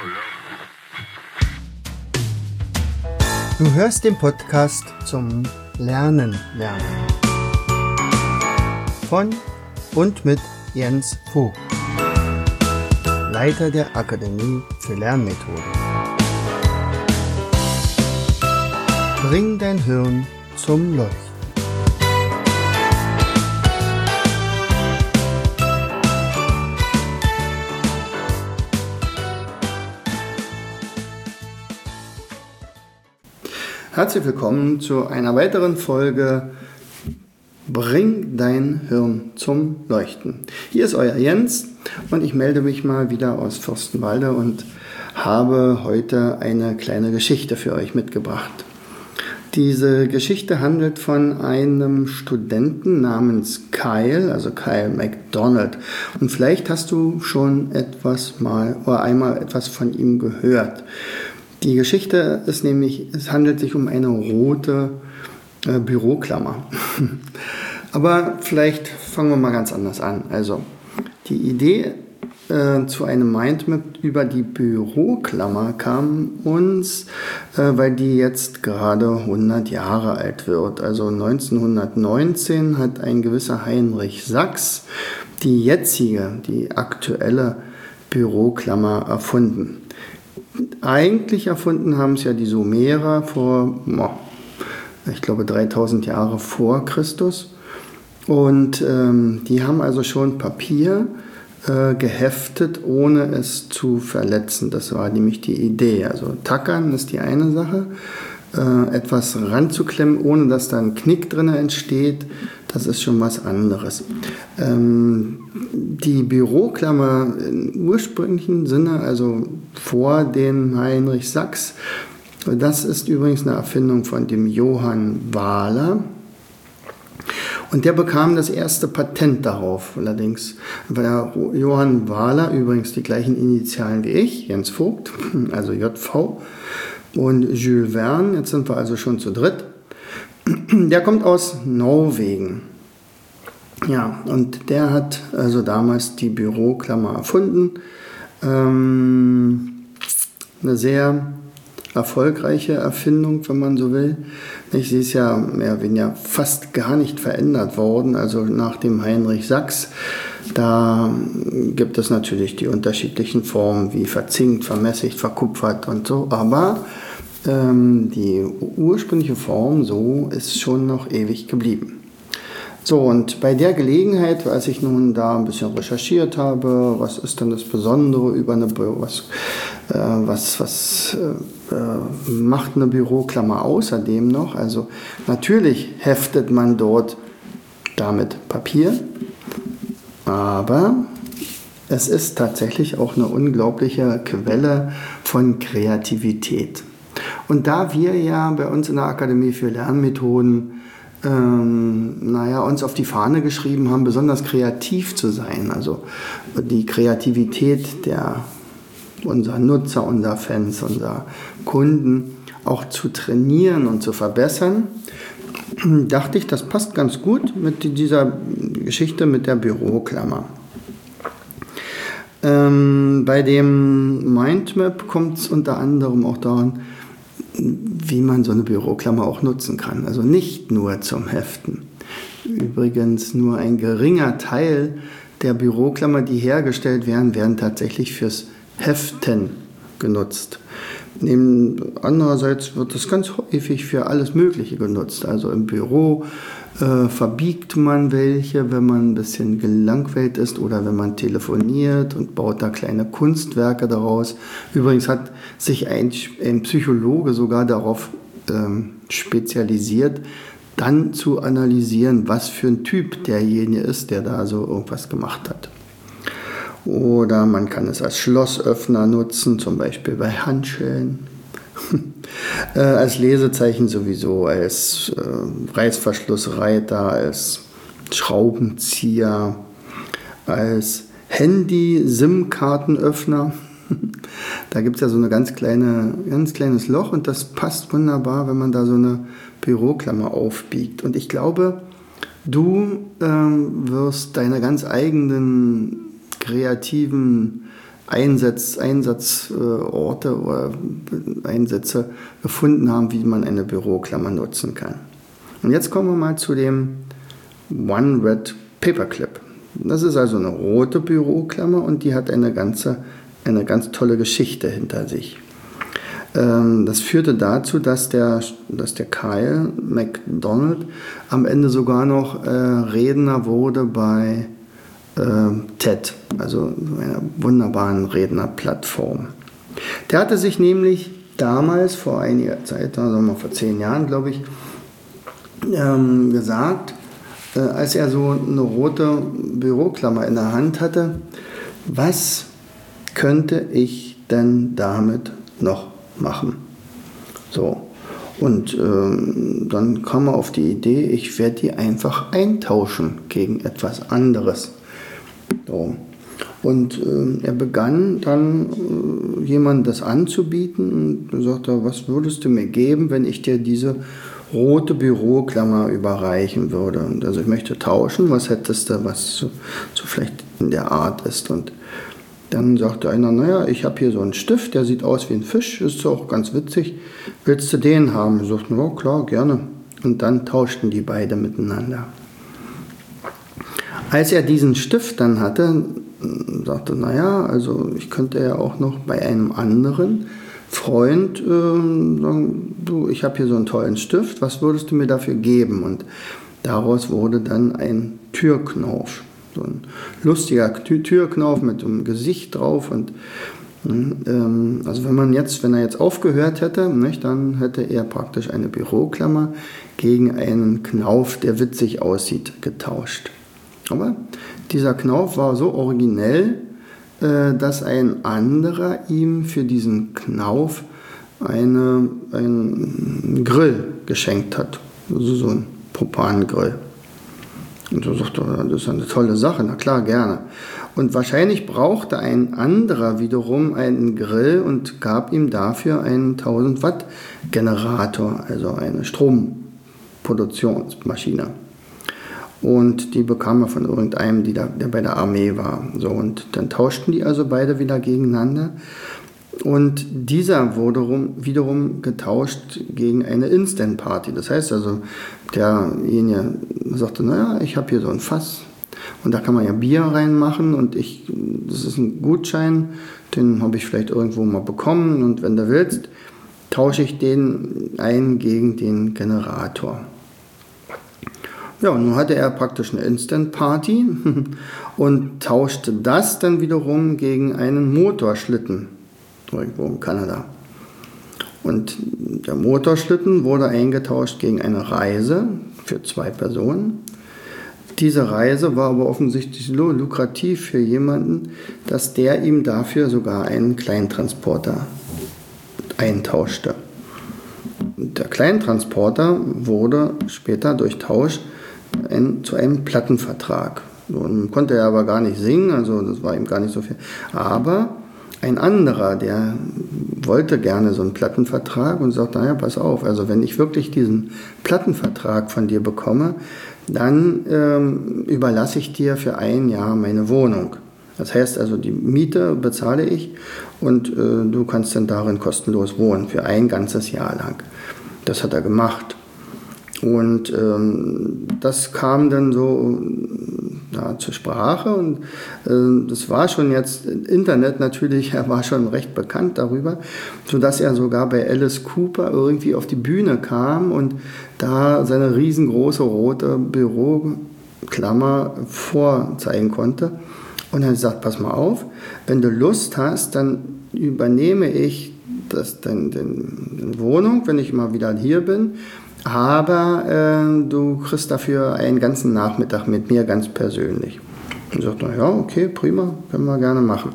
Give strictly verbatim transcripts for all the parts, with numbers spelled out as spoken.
Du hörst den Podcast zum Lernen lernen. Von und mit Jens Vogt, Leiter der Akademie für Lernmethoden. Bring dein Hirn zum Leuchten. Herzlich willkommen zu einer weiteren Folge Bring dein Hirn zum Leuchten. Hier ist euer Jens und ich melde mich mal wieder aus Fürstenwalde und habe heute eine kleine Geschichte für euch mitgebracht. Diese Geschichte handelt von einem Studenten namens Kyle, also Kyle MacDonald. Und vielleicht hast du schon etwas mal oder einmal etwas von ihm gehört. Die Geschichte ist nämlich, es handelt sich um eine rote äh, Büroklammer. Aber vielleicht fangen wir mal ganz anders an. Also die Idee äh, zu einem Mindmap über die Büroklammer kam uns, äh, weil die jetzt gerade hundert Jahre alt wird. Also neunzehnhundertneunzehn hat ein gewisser Heinrich Sachs die jetzige, die aktuelle Büroklammer erfunden. Eigentlich erfunden haben es ja die Sumerer vor, ich glaube, dreitausend Jahre vor Christus. Und ähm, die haben also schon Papier äh, geheftet, ohne es zu verletzen. Das war nämlich die Idee. Also tackern ist die eine Sache. Äh, etwas ranzuklemmen, ohne dass da ein Knick drin entsteht, das ist schon was anderes. Ähm, die Büroklammer im ursprünglichen Sinne, also vor dem Heinrich Sachs, das ist übrigens eine Erfindung von dem Johann Wahler. Und der bekam das erste Patent darauf. Allerdings war der Johann Wahler übrigens die gleichen Initialen wie ich, Jens Vogt, also J V, und Jules Verne, jetzt sind wir also schon zu dritt. Der kommt aus Norwegen. Ja, und der hat also damals die Büroklammer erfunden. Ähm, eine sehr erfolgreiche Erfindung, wenn man so will. Sie ist ja mehr oder weniger fast gar nicht verändert worden, also nach dem Heinrich Sachs. Da gibt es natürlich die unterschiedlichen Formen wie verzinkt, vermässigt, verkupfert und so, aber ähm, die ursprüngliche Form so ist schon noch ewig geblieben. So, und bei der Gelegenheit, als ich nun da ein bisschen recherchiert habe, was ist denn das Besondere über eine Büro, was, äh, was, was äh, macht eine Büroklammer außerdem noch? Also natürlich heftet man dort damit Papier, aber es ist tatsächlich auch eine unglaubliche Quelle von Kreativität. Und da wir ja bei uns in der Akademie für Lernmethoden ähm, naja, uns auf die Fahne geschrieben haben, besonders kreativ zu sein, also die Kreativität der unserer Nutzer, unserer Fans, unserer Kunden auch zu trainieren und zu verbessern, dachte ich, das passt ganz gut mit dieser Geschichte mit der Büroklammer. Ähm, bei dem Mindmap kommt es unter anderem auch daran, wie man so eine Büroklammer auch nutzen kann. Also nicht nur zum Heften. Übrigens nur ein geringer Teil der Büroklammer, die hergestellt werden, werden tatsächlich fürs Heften genutzt. Andererseits wird es ganz häufig für alles Mögliche genutzt. Also im Büro äh, verbiegt man welche, wenn man ein bisschen gelangweilt ist oder wenn man telefoniert und baut da kleine Kunstwerke daraus. Übrigens hat sich ein, ein Psychologe sogar darauf ähm, spezialisiert, dann zu analysieren, was für ein Typ derjenige ist, der da so irgendwas gemacht hat. Oder man kann es als Schlossöffner nutzen, zum Beispiel bei Handschellen. äh, als Lesezeichen sowieso, als äh, Reißverschlussreiter, als Schraubenzieher, als Handy-SIM-Kartenöffner. Da gibt es ja so eine ganz kleine, ganz kleines Loch und das passt wunderbar, wenn man da so eine Büroklammer aufbiegt. Und ich glaube, du ähm, wirst deine ganz eigenen kreativen Einsatz, Einsatzorte äh, oder Einsätze gefunden haben, wie man eine Büroklammer nutzen kann. Und jetzt kommen wir mal zu dem One Red Paperclip. Das ist also eine rote Büroklammer und die hat eine ganze, eine ganz tolle Geschichte hinter sich. Ähm, das führte dazu, dass der, dass der Kyle MacDonald am Ende sogar noch äh, Redner wurde bei äh, TED, also einer wunderbaren Rednerplattform. Der hatte sich nämlich damals vor einiger Zeit, sagen wir mal vor zehn Jahren, glaube ich, ähm, gesagt, äh, als er so eine rote Büroklammer in der Hand hatte, was könnte ich denn damit noch machen? So, und ähm, dann kam er auf die Idee, ich werde die einfach eintauschen gegen etwas anderes. So. Und äh, er begann dann äh, jemandem das anzubieten und sagte, was würdest du mir geben, wenn ich dir diese rote Büroklammer überreichen würde? Und also ich möchte tauschen, was hättest du, was so, so vielleicht in der Art ist. Und dann sagte einer, naja, ich habe hier so einen Stift, der sieht aus wie ein Fisch, ist auch ganz witzig, willst du den haben? Ich sagte, ja klar, gerne. Und dann tauschten die beide miteinander. Als er diesen Stift dann hatte, sagte, naja, also ich könnte ja auch noch bei einem anderen Freund äh, sagen, du, ich habe hier so einen tollen Stift, was würdest du mir dafür geben? Und daraus wurde dann ein Türknauf. So ein lustiger Türknauf mit einem Gesicht drauf. Und ähm, also wenn man jetzt, wenn er jetzt aufgehört hätte, nicht, dann hätte er praktisch eine Büroklammer gegen einen Knauf, der witzig aussieht, getauscht. Aber dieser Knauf war so originell, äh, dass ein anderer ihm für diesen Knauf eine, einen Grill geschenkt hat. Also so ein Propangrill. Und so sagte er, das ist eine tolle Sache, na klar, gerne. Und wahrscheinlich brauchte ein anderer wiederum einen Grill und gab ihm dafür einen tausend Watt Generator, also eine Stromproduktionsmaschine. Und die bekam er von irgendeinem, die da, der bei der Armee war. So, und dann tauschten die also beide wieder gegeneinander. Und dieser wurde rum, wiederum getauscht gegen eine Instant Party. Das heißt also, derjenige sagte, naja, ich habe hier so ein Fass und da kann man ja Bier reinmachen und ich, das ist ein Gutschein, den habe ich vielleicht irgendwo mal bekommen und wenn du willst, tausche ich den ein gegen den Generator. Ja, und nun hatte er praktisch eine Instant Party und tauschte das dann wiederum gegen einen Motorschlitten irgendwo in Kanada. Und der Motorschlitten wurde eingetauscht gegen eine Reise für zwei Personen. Diese Reise war aber offensichtlich so lukrativ für jemanden, dass der ihm dafür sogar einen Kleintransporter eintauschte. Und der Kleintransporter wurde später durch Tausch ein, zu einem Plattenvertrag. Und konnte er aber gar nicht singen, also das war ihm gar nicht so viel. Aber ein anderer, der wollte gerne so einen Plattenvertrag und sagt, naja, pass auf, also wenn ich wirklich diesen Plattenvertrag von dir bekomme, dann ähm, überlasse ich dir für ein Jahr meine Wohnung. Das heißt also, die Miete bezahle ich und äh, du kannst dann darin kostenlos wohnen für ein ganzes Jahr lang. Das hat er gemacht. Und ähm, das kam dann so ja, zur Sprache und äh, das war schon jetzt Internet natürlich, er war schon recht bekannt darüber, sodass er sogar bei Alice Cooper irgendwie auf die Bühne kam und da seine riesengroße rote Büroklammer vorzeigen konnte. Und er sagt, pass mal auf, wenn du Lust hast, dann übernehme ich das, den, den, die Wohnung, wenn ich mal wieder hier bin. Aber äh, du kriegst dafür einen ganzen Nachmittag mit mir ganz persönlich. Und sagt er, ja, okay, prima, können wir gerne machen.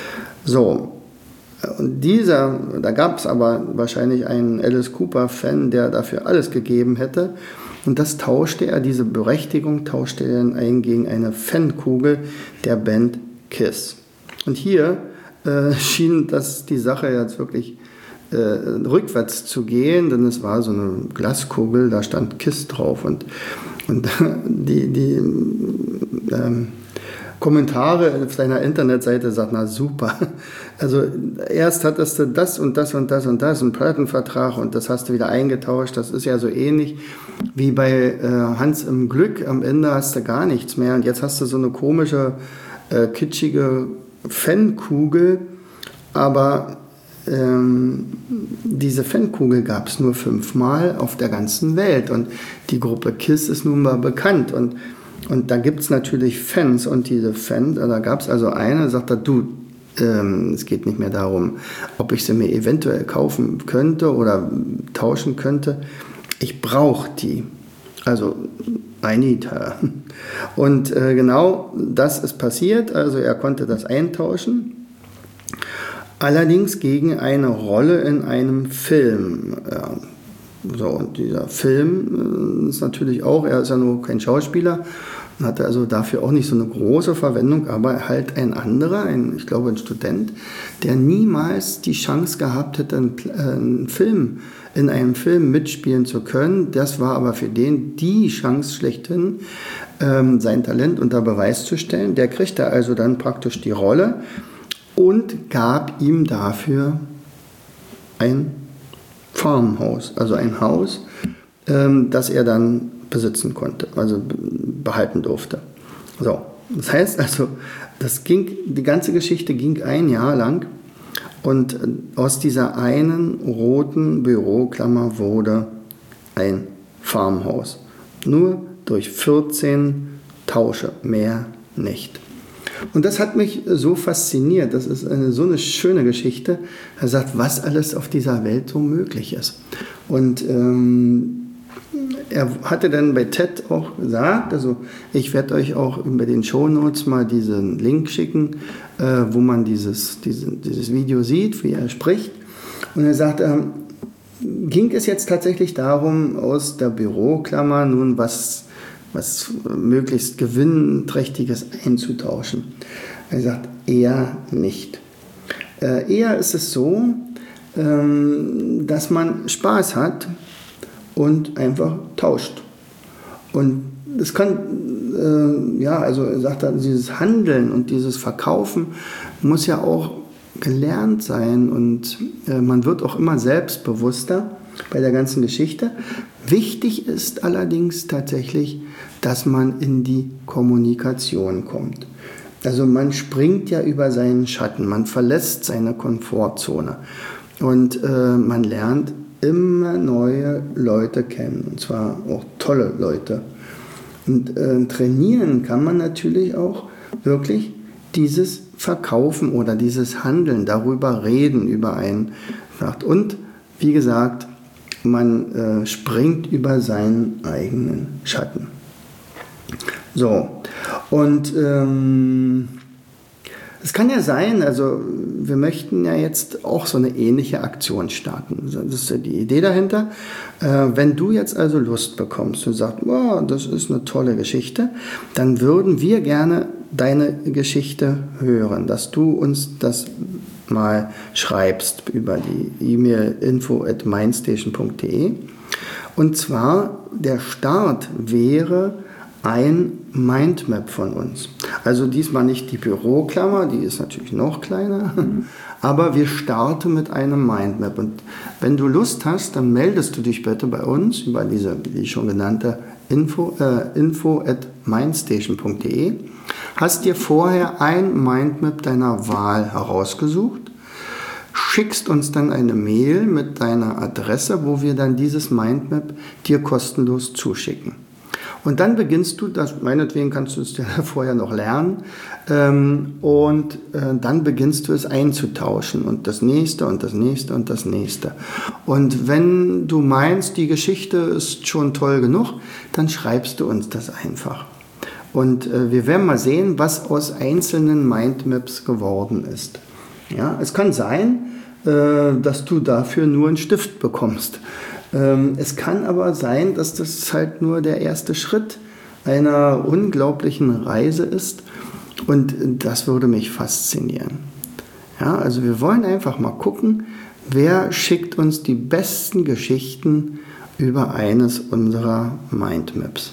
So, und dieser, da gab es aber wahrscheinlich einen Alice Cooper-Fan, der dafür alles gegeben hätte. Und das tauschte er, diese Berechtigung tauschte er dann ein gegen eine Fankugel der Band Kiss. Und hier äh, schien das die Sache jetzt wirklich Äh, rückwärts zu gehen, denn es war so eine Glaskugel, da stand Kiss drauf und, und die, die ähm, Kommentare auf deiner Internetseite sagt, na super. Also erst hattest du das und das und das und das, einen Plattenvertrag und das hast du wieder eingetauscht. Das ist ja so ähnlich wie bei äh, Hans im Glück. Am Ende hast du gar nichts mehr und jetzt hast du so eine komische, äh, kitschige Fankugel, aber ähm, diese Fankugel gab es nur fünfmal auf der ganzen Welt und die Gruppe KISS ist nun mal bekannt und Und da gibt es natürlich Fans und diese Fans, da gab es also eine, sagt er, du, ähm, es geht nicht mehr darum, ob ich sie mir eventuell kaufen könnte oder tauschen könnte. Ich brauche die. Also, I need her. Und äh, genau das ist passiert, also er konnte das eintauschen. Allerdings gegen eine Rolle in einem Film. Ja. So, und dieser Film ist natürlich auch, er ist ja nur kein Schauspieler und hatte also dafür auch nicht so eine große Verwendung, aber halt ein anderer, ein, ich glaube ein Student, der niemals die Chance gehabt hätte, einen, einen Film, in einem Film mitspielen zu können. Das war aber für den die Chance schlechthin, ähm, sein Talent unter Beweis zu stellen. Der kriegte also dann praktisch die Rolle und gab ihm dafür ein Farmhaus, also ein Haus, ähm, das er dann besitzen konnte, also behalten durfte. So, das heißt also, das ging, die ganze Geschichte ging ein Jahr lang und aus dieser einen roten Büroklammer wurde ein Farmhaus. Nur durch vierzehn Tausche, mehr nicht. Und das hat mich so fasziniert. Das ist eine, so eine schöne Geschichte. Er sagt, was alles auf dieser Welt so möglich ist. Und ähm, er hatte dann bei TED auch gesagt, also ich werde euch auch über den Shownotes mal diesen Link schicken, äh, wo man dieses, diese, dieses Video sieht, wie er spricht. Und er sagt, äh, ging es jetzt tatsächlich darum, aus der Büroklammer nun was was möglichst Gewinnträchtiges einzutauschen. Er sagt, eher nicht. Äh, eher ist es so, ähm, dass man Spaß hat und einfach tauscht. Und das kann, äh, ja, also er sagt, dieses Handeln und dieses Verkaufen muss ja auch gelernt sein und äh, man wird auch immer selbstbewusster bei der ganzen Geschichte. Wichtig ist allerdings tatsächlich, dass man in die Kommunikation kommt. Also man springt ja über seinen Schatten, man verlässt seine Komfortzone und äh, man lernt immer neue Leute kennen, und zwar auch tolle Leute. Und äh, trainieren kann man natürlich auch wirklich dieses Verkaufen oder dieses Handeln, darüber reden, über einen. Und wie gesagt, man äh, springt über seinen eigenen Schatten. So, und ähm, es kann ja sein, also wir möchten ja jetzt auch so eine ähnliche Aktion starten. Das ist ja die Idee dahinter. Äh, wenn du jetzt also Lust bekommst und sagst, wow, das ist eine tolle Geschichte, dann würden wir gerne deine Geschichte hören, dass du uns das mal schreibst über die E-Mail info at mindstation punkt de. Und zwar der Start wäre ein Mindmap von uns. Also diesmal nicht die Büroklammer, die ist natürlich noch kleiner, aber wir starten mit einem Mindmap. Und wenn du Lust hast, dann meldest du dich bitte bei uns über diese, wie schon genannte, info, äh, info at mindstation punkt de. Hast dir vorher ein Mindmap deiner Wahl herausgesucht, schickst uns dann eine Mail mit deiner Adresse, wo wir dann dieses Mindmap dir kostenlos zuschicken. Und dann beginnst du, das, meinetwegen kannst du es ja vorher noch lernen, ähm, und äh, dann beginnst du es einzutauschen und das nächste und das nächste und das nächste. Und wenn du meinst, die Geschichte ist schon toll genug, dann schreibst du uns das einfach. Und äh, wir werden mal sehen, was aus einzelnen Mindmaps geworden ist. Ja, es kann sein, äh, dass du dafür nur einen Stift bekommst. Es kann aber sein, dass das halt nur der erste Schritt einer unglaublichen Reise ist und das würde mich faszinieren. Ja, also wir wollen einfach mal gucken, wer schickt uns die besten Geschichten über eines unserer Mindmaps.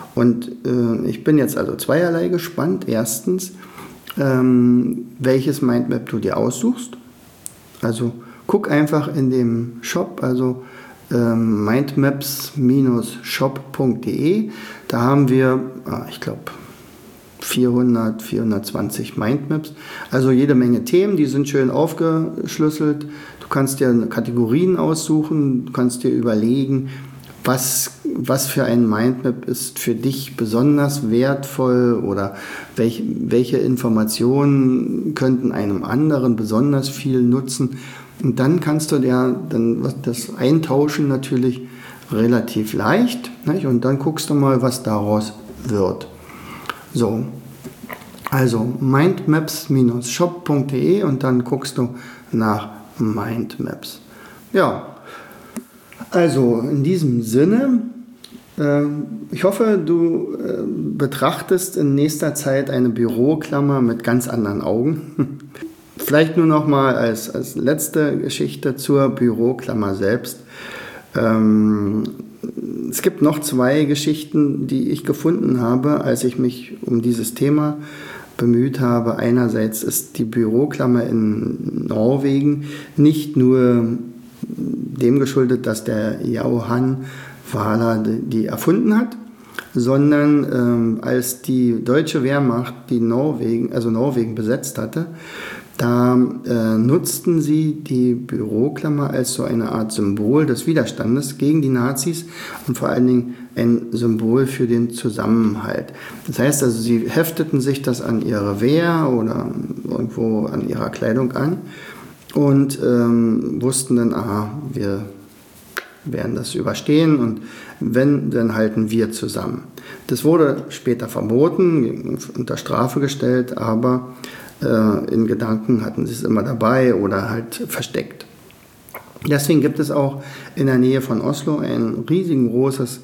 Und äh, ich bin jetzt also zweierlei gespannt. Erstens, ähm, welches Mindmap du dir aussuchst. Also guck einfach in dem Shop, also ähm, mindmaps shop punkt de. Da haben wir, ah, ich glaube, vierhundert, vierhundertzwanzig Mindmaps. Also jede Menge Themen, die sind schön aufgeschlüsselt. Du kannst dir Kategorien aussuchen, du kannst dir überlegen, was, was für ein Mindmap ist für dich besonders wertvoll oder welch, welche Informationen könnten einem anderen besonders viel nutzen. Und dann kannst du dir dann das eintauschen natürlich relativ leicht, nicht? Und dann guckst du mal, was daraus wird. So, also mindmaps shop punkt de und dann guckst du nach Mindmaps. Ja, also in diesem Sinne, äh, ich hoffe, du äh, betrachtest in nächster Zeit eine Büroklammer mit ganz anderen Augen. Vielleicht nur noch mal als, als letzte Geschichte zur Büroklammer selbst. Ähm, es gibt noch zwei Geschichten, die ich gefunden habe, als ich mich um dieses Thema bemüht habe. Einerseits ist die Büroklammer in Norwegen nicht nur dem geschuldet, dass der Johan Wahler die erfunden hat, sondern ähm, als die deutsche Wehrmacht die Norwegen, also Norwegen besetzt hatte, da äh, nutzten sie die Büroklammer als so eine Art Symbol des Widerstandes gegen die Nazis und vor allen Dingen ein Symbol für den Zusammenhalt. Das heißt also, sie hefteten sich das an ihre Wehr oder irgendwo an ihrer Kleidung an und ähm, wussten dann, aha, wir werden das überstehen und wenn, dann halten wir zusammen. Das wurde später verboten, unter Strafe gestellt, aber in Gedanken hatten sie es immer dabei oder halt versteckt. Deswegen gibt es auch in der Nähe von Oslo ein riesengroßes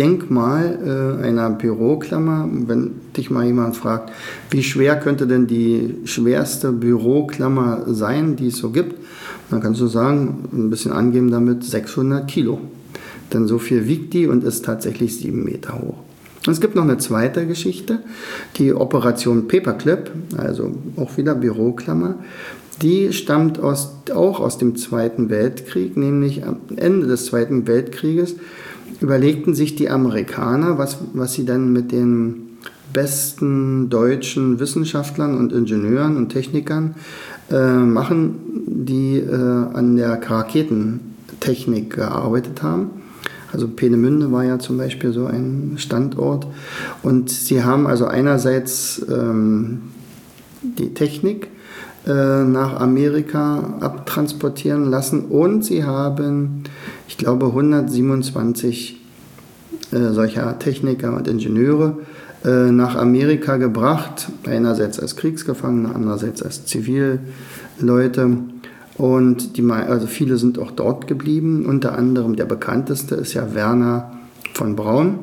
Denkmal äh, einer Büroklammer. Wenn dich mal jemand fragt, wie schwer könnte denn die schwerste Büroklammer sein, die es so gibt, dann kannst du sagen, ein bisschen angeben damit, sechshundert Kilo. Denn so viel wiegt die und ist tatsächlich sieben Meter hoch. Und es gibt noch eine zweite Geschichte, die Operation Paperclip, also auch wieder Büroklammer. Die stammt aus, auch aus dem Zweiten Weltkrieg, nämlich am Ende des Zweiten Weltkrieges überlegten sich die Amerikaner, was, was sie dann mit den besten deutschen Wissenschaftlern und Ingenieuren und Technikern äh, machen, die äh, an der Raketentechnik gearbeitet haben. Also Peenemünde war ja zum Beispiel so ein Standort. Und sie haben also einerseits ähm, die Technik äh, nach Amerika abtransportieren lassen und sie haben, ich glaube, hundertsiebenundzwanzig äh, solcher Techniker und Ingenieure äh, nach Amerika gebracht. Einerseits als Kriegsgefangene, andererseits als Zivilleute. Und die, also viele sind auch dort geblieben, unter anderem der bekannteste ist ja Werner von Braun.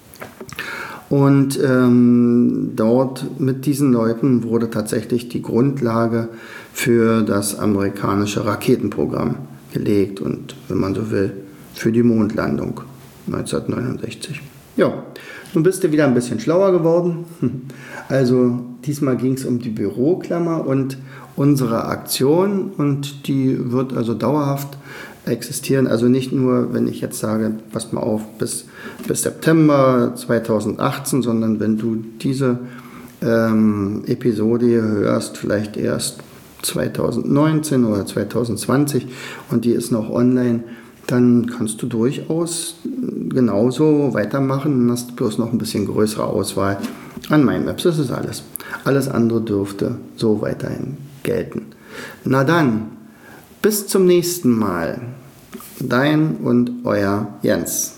Und ähm, dort mit diesen Leuten wurde tatsächlich die Grundlage für das amerikanische Raketenprogramm gelegt und, wenn man so will, für die Mondlandung neunzehnhundertneunundsechzig. Ja, nun bist du wieder ein bisschen schlauer geworden. Also diesmal ging es um die Büroklammer und unsere Aktion und die wird also dauerhaft existieren. Also nicht nur, wenn ich jetzt sage, passt mal auf, bis, bis September zweitausendachtzehn, sondern wenn du diese ähm, Episode hörst, vielleicht erst zweitausendneunzehn oder zweitausendzwanzig und die ist noch online, dann kannst du durchaus genauso weitermachen und hast bloß noch ein bisschen größere Auswahl an Mindmaps. Das ist alles. Alles andere dürfte so weiterhin gelten. Na dann, bis zum nächsten Mal. Dein und euer Jens.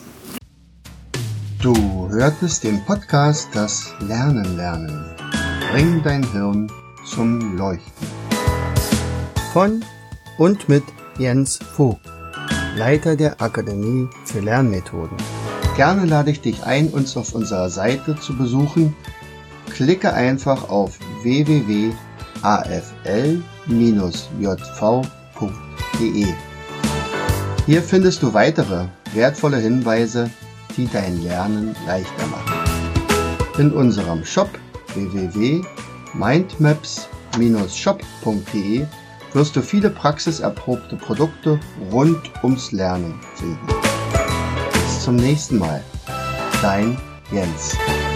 Du hörtest den Podcast Das Lernen lernen. Bring dein Hirn zum Leuchten. Von und mit Jens Vogt, Leiter der Akademie für Lernmethoden. Gerne lade ich dich ein, uns auf unserer Seite zu besuchen. Klicke einfach auf w w w punkt a f l j v punkt d e. Hier findest du weitere wertvolle Hinweise, die dein Lernen leichter machen. In unserem Shop w w w punkt mindmaps Bindestrich shop punkt de wirst du viele praxiserprobte Produkte rund ums Lernen finden. Bis zum nächsten Mal. Dein Jens.